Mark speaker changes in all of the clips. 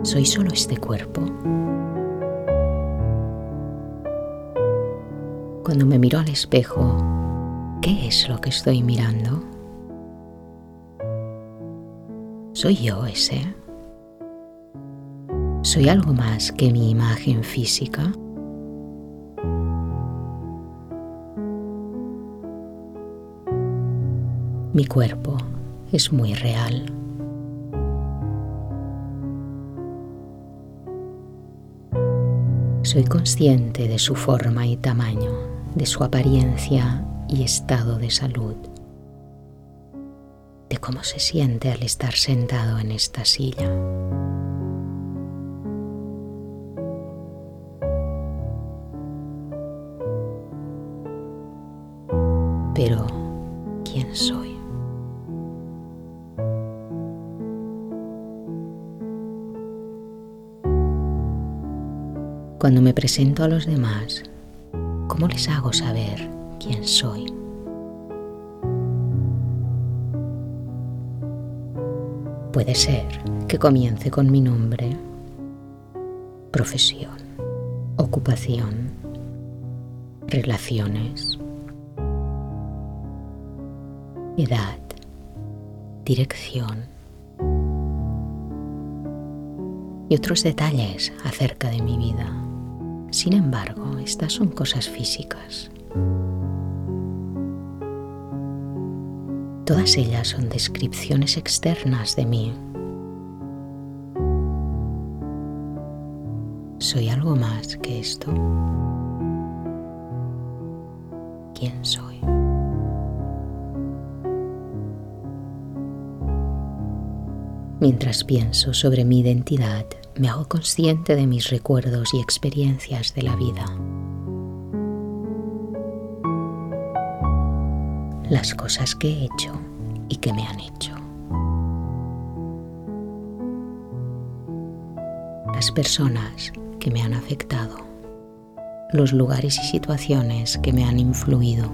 Speaker 1: ¿Soy solo este cuerpo? Cuando me miro al espejo, ¿qué es lo que estoy mirando? ¿Soy yo ese? ¿Soy algo más que mi imagen física? Mi cuerpo es muy real. Soy consciente de su forma y tamaño, de su apariencia y estado de salud, de cómo se siente al estar sentado en esta silla. Pero, ¿quién soy? Cuando me presento a los demás, ¿cómo les hago saber quién soy? Puede ser que comience con mi nombre, profesión, ocupación, relaciones, edad, dirección y otros detalles acerca de mi vida. Sin embargo, estas son cosas físicas. Todas ellas son descripciones externas de mí. ¿Soy algo más que esto? ¿Quién soy? Mientras pienso sobre mi identidad, me hago consciente de mis recuerdos y experiencias de la vida. Las cosas que he hecho y que me han hecho. Las personas que me han afectado. Los lugares y situaciones que me han influido.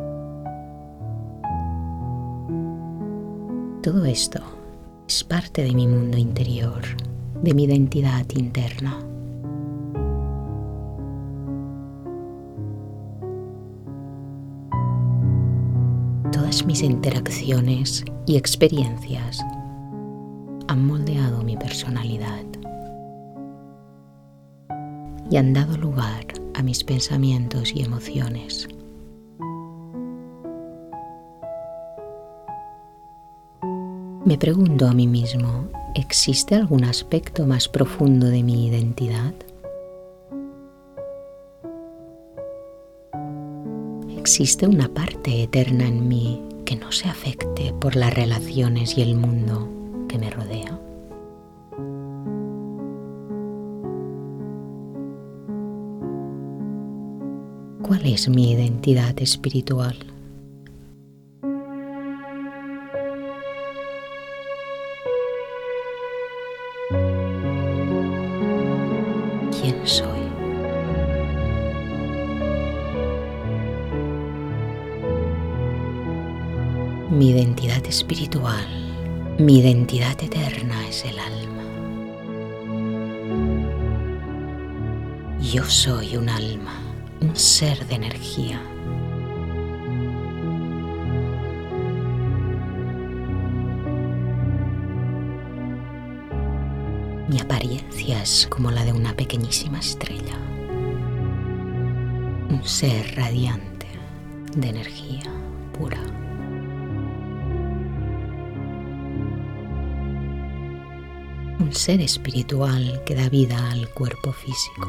Speaker 1: Todo esto es parte de mi mundo interior, de mi identidad interna. Todas mis interacciones y experiencias han moldeado mi personalidad y han dado lugar a mis pensamientos y emociones. Me pregunto a mí mismo, ¿existe algún aspecto más profundo de mi identidad? ¿Existe una parte eterna en mí que no se afecte por las relaciones y el mundo que me rodea? ¿Cuál es mi identidad espiritual? ¿Quién soy? Mi identidad espiritual, mi identidad eterna es el alma. Yo soy un alma, un ser de energía. Mi apariencia es como la de una pequeñísima estrella, un ser radiante de energía pura. Un ser espiritual que da vida al cuerpo físico.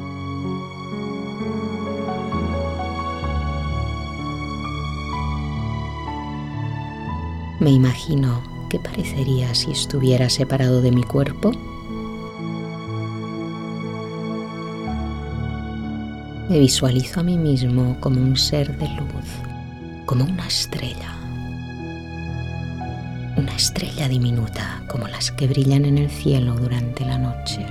Speaker 1: Me imagino qué parecería si estuviera separado de mi cuerpo. Me visualizo a mí mismo como un ser de luz, como una estrella diminuta como las que brillan en el cielo durante la noche.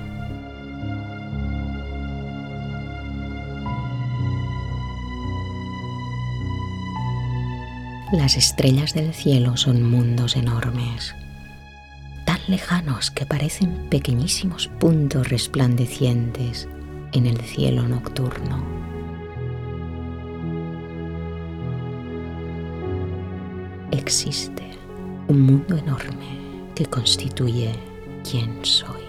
Speaker 1: Las estrellas del cielo son mundos enormes, tan lejanos que parecen pequeñísimos puntos resplandecientes en el cielo nocturno. Existe un mundo enorme que constituye quién soy.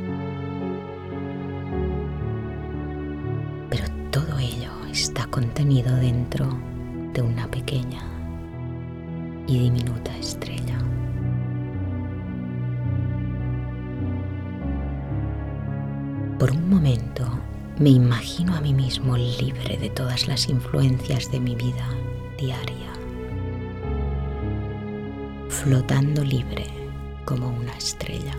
Speaker 1: Pero todo ello está contenido dentro de una pequeña y diminuta estrella. Por un momento me imagino a mí mismo libre de todas las influencias de mi vida diaria, flotando libre como una estrella.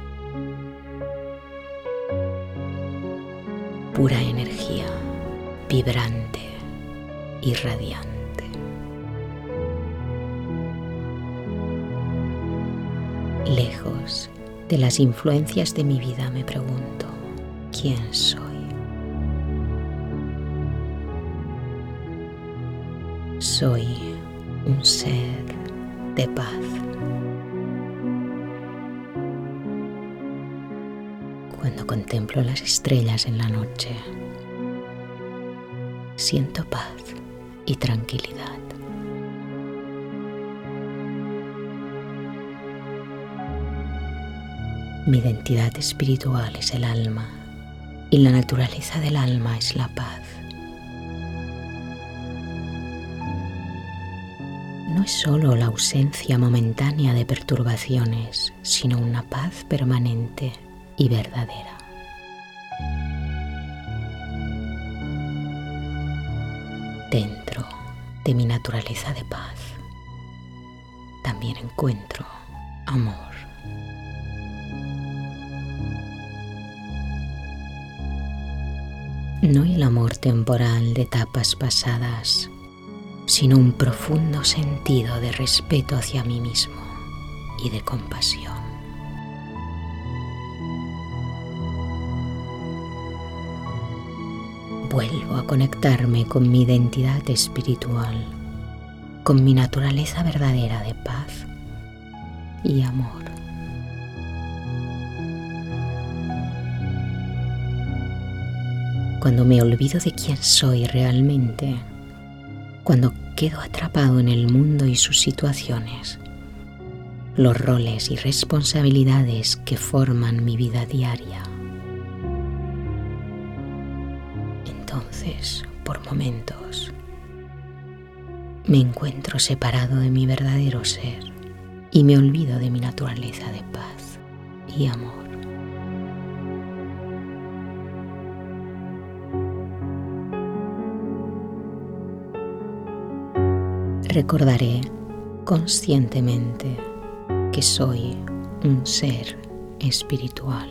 Speaker 1: Pura energía, vibrante y radiante. Lejos de las influencias de mi vida me pregunto, ¿quién soy? Soy un ser de paz. Cuando contemplo las estrellas en la noche, siento paz y tranquilidad. Mi identidad espiritual es el alma y la naturaleza del alma es la paz. No es solo la ausencia momentánea de perturbaciones, sino una paz permanente y verdadera. Dentro de mi naturaleza de paz, también encuentro amor. No el amor temporal de etapas pasadas, sino un profundo sentido de respeto hacia mí mismo y de compasión. Vuelvo a conectarme con mi identidad espiritual, con mi naturaleza verdadera de paz y amor. Cuando me olvido de quién soy realmente, cuando quedo atrapado en el mundo y sus situaciones, los roles y responsabilidades que forman mi vida diaria, entonces, por momentos, me encuentro separado de mi verdadero ser y me olvido de mi naturaleza de paz y amor. Recordaré conscientemente que soy un ser espiritual.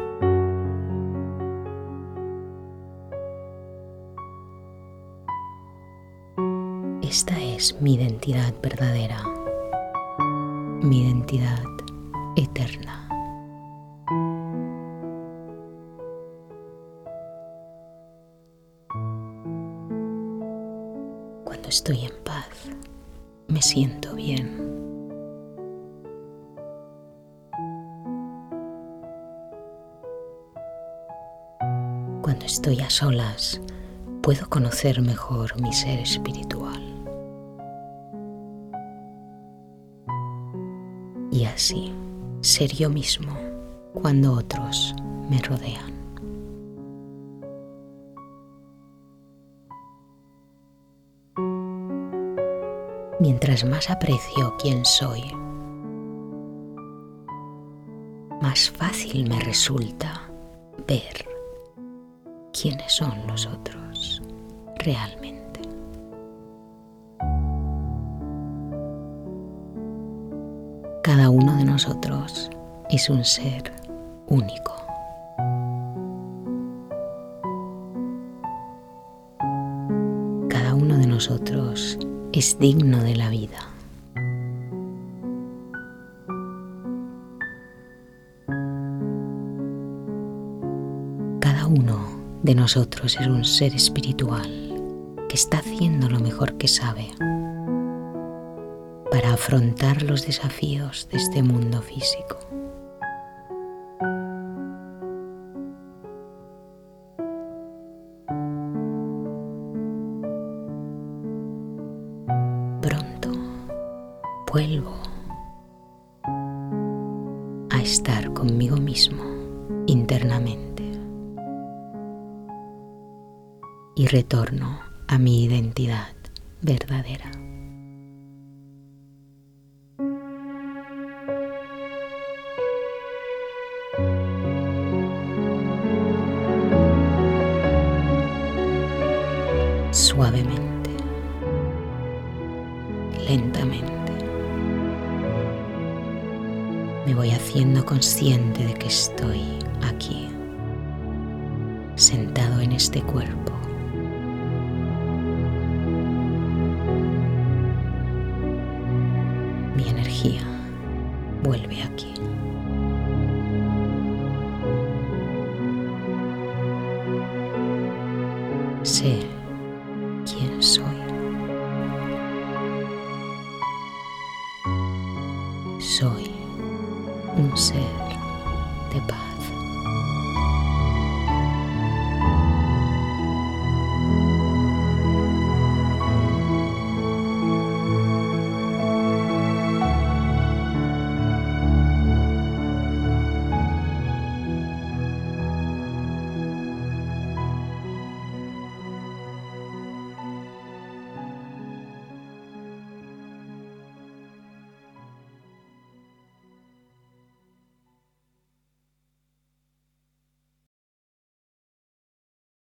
Speaker 1: Esta es mi identidad verdadera, mi identidad eterna. Cuando estoy en paz, me siento bien. Cuando estoy a solas, puedo conocer mejor mi ser espiritual. Y así, ser yo mismo cuando otros me rodean. Mientras más aprecio quién soy, más fácil me resulta ver quiénes son los otros realmente. Cada uno de nosotros es un ser único. Cada uno de nosotros es digno de la vida. Cada uno de nosotros es un ser espiritual que está haciendo lo mejor que sabe para afrontar los desafíos de este mundo físico. vuelvo a estar conmigo mismo internamente y retorno a mi identidad verdadera. Suavemente, lentamente, me voy haciendo consciente de que estoy aquí, sentado en este cuerpo. Mi energía vuelve aquí. Sé quién soy. Soy un ser